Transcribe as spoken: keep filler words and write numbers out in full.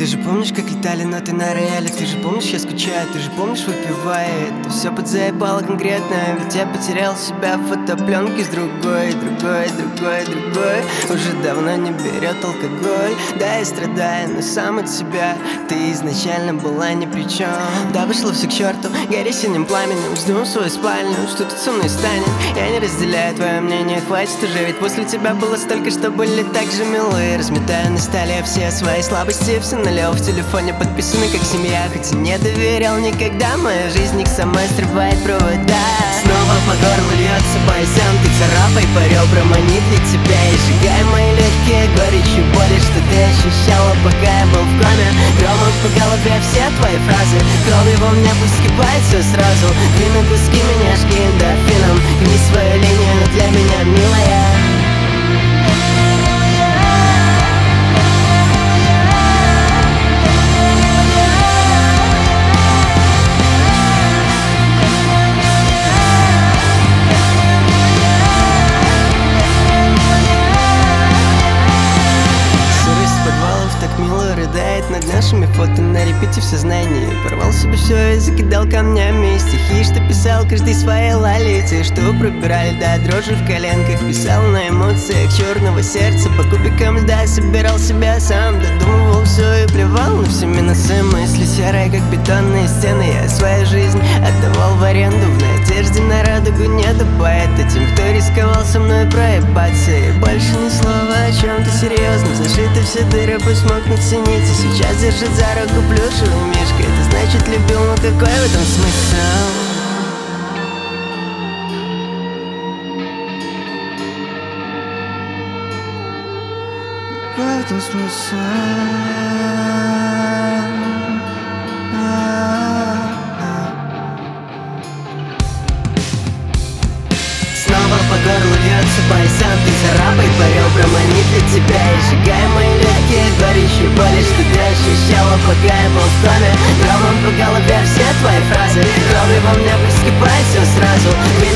Ты же помнишь, как летали ноты на рояле? Ты же помнишь, я скучаю, ты же помнишь, выпивая это все подзаебало конкретно. Ведь я потерял себя в фотопленке с другой, другой, другой, другой. Уже давно не берет алкоголь. Да, я страдаю, но сам от себя. Ты изначально была ни при чем. Да, вышло все к черту, гори синим пламенем. Жду в свою спальню, что тут со мной станет. Я не разделяю твое мнение, хватит уже. Ведь после тебя было столько, что были так же милые. Разметаю на столе все свои слабости, все налево в телефоне подписаны как семья. Хоть и не доверял никогда, моя жизнь их сама срывает провода. Снова по горлу льется бальзам, ты царапай по ребрам, они для тебя. И сжигай мои легкие горечью боли, что ты ощущала, пока я был в коме. Громом по голове все твои фразы, кровью во мне пусть вскипает все сразу. Ты на куски меня жги эндорфином, гни свою линию для меня, милая. Над нашими фото на репите в сознании. Порвал себе все и закидал камнями стихи, что писал каждый своей лолите, что пробирали до дрожи в коленках. Писал на эмоциях черного сердца, по кубикам льда собирал себя сам. Додумывал все и плевал на все минусы. Мысли серые, как бетонные стены. Я свою жизнь отдавал в аренду в надежде на радугу. Нету поэта тем, кто рисковал со мной проебаться. И больше ни слова о чем-то серьезном. Зашиты все дыры, пусть мокнут синицы. Сейчас держит за руку плюшевый мишка. Это значит любил, но какой в этом смысл? Какой в этом смысл? Снова по горлу льется бальзам, ты царапай по ребрам, они для тебя. И сжигай мои легкие горящие боли, что ты ощущала, пока я был в коме. Громом по голове все твои фразы, кровью во мне пусть вскипает все сразу.